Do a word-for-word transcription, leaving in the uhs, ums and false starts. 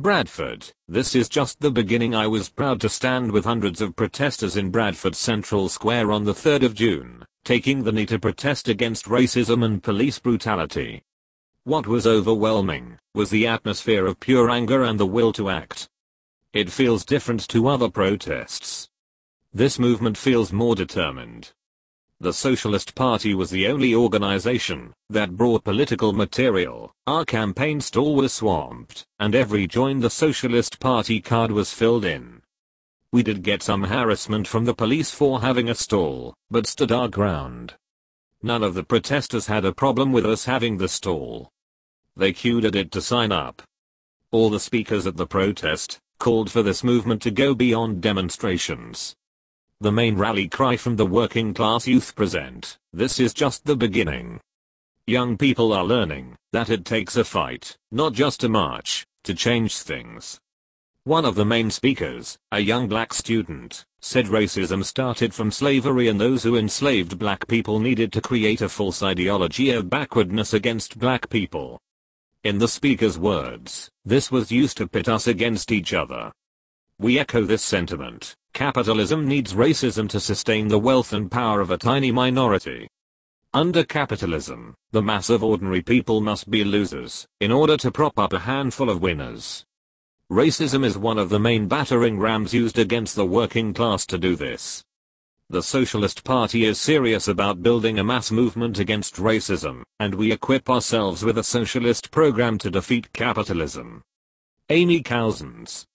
Bradford, this is just the beginning. I was proud to stand with hundreds of protesters in Bradford Central Square on the third of June, taking the knee to protest against racism and police brutality. What was overwhelming was the atmosphere of pure anger and the will to act. It feels different to other protests. This movement feels more determined. The Socialist Party was the only organization that brought political material. Our campaign stall was swamped, and every Join the Socialist Party card was filled in. We did get some harassment from the police for having a stall, but stood our ground. None of the protesters had a problem with us having the stall. They queued at it to sign up. All the speakers at the protest called for this movement to go beyond demonstrations. The main rally cry from the working class youth present, this is just the beginning. Young people are learning that it takes a fight, not just a march, to change things. One of the main speakers, a young black student, said racism started from slavery and those who enslaved black people needed to create a false ideology of backwardness against black people. In the speaker's words, this was used to pit us against each other. We echo this sentiment. Capitalism needs racism to sustain the wealth and power of a tiny minority. Under capitalism, the mass of ordinary people must be losers in order to prop up a handful of winners. Racism is one of the main battering rams used against the working class to do this. The Socialist Party is serious about building a mass movement against racism, and we equip ourselves with a socialist program to defeat capitalism. Amy Couzens